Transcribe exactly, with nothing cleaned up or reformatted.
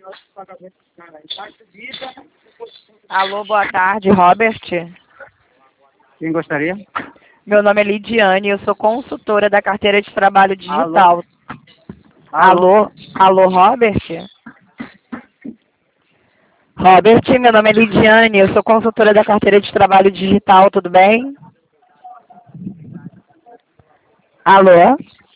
Alô, boa tarde, Robert. Quem gostaria? Meu nome é Lidiane, eu sou consultora da carteira de trabalho digital. Alô? Alô, alô, Robert? Robert, meu nome é Lidiane, eu sou consultora da carteira de trabalho digital, tudo bem? Alô?